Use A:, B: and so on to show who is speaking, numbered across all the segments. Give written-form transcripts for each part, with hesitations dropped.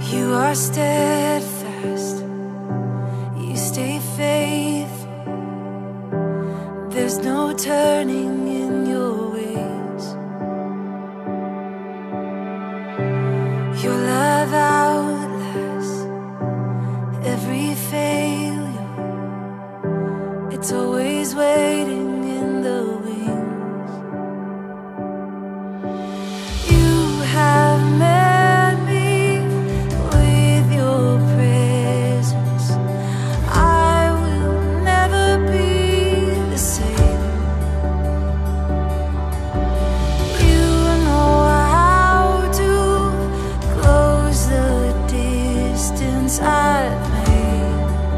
A: You are steadfast, you stay faithful. There's no turning in your ways. Your love outlasts every failure. It's always waiting in the wings. You have met me with your presence. I will never be the same. You know how to close the distance I've made.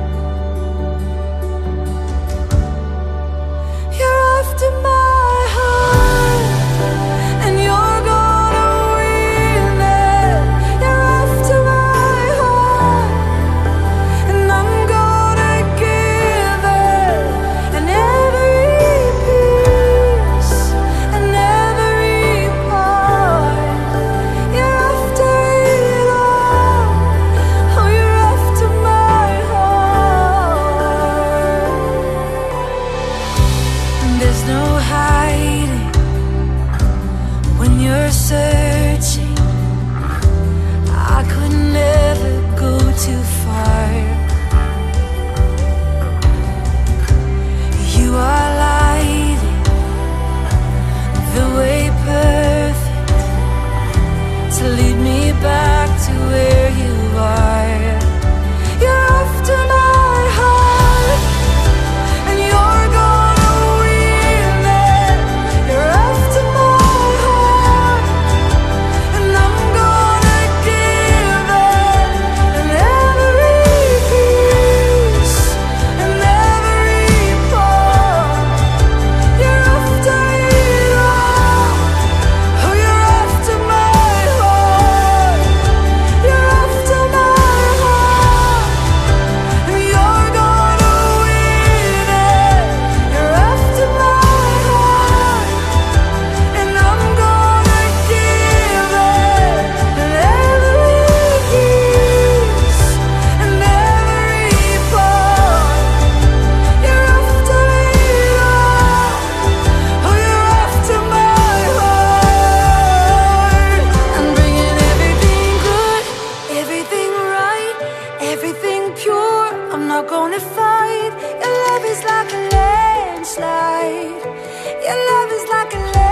A: You're after my heart, and you're gonna win it. You're after my heart, and I'm gonna give it. And every piece, and every part. You're after it all. Oh, you're after my heart. There's no hiding when you're searching. I could never go too far. You are lighting the way perfect to lead me back to where you are. You're after my heart, and you're gonna win it. You're after my heart, and I'm gonna give it. And every piece, and every part. You're after it all. Oh, you're after my heart. You're after my heart, and you're gonna win it. You're after my heart, and I'm gonna give it. And every piece, and every part. You're after it all. Oh, you're after my heart. I'm bringing everything good, everything right, everything pure. I'm not gonna fight. Your love is like a landslide. Your love is like a landslide.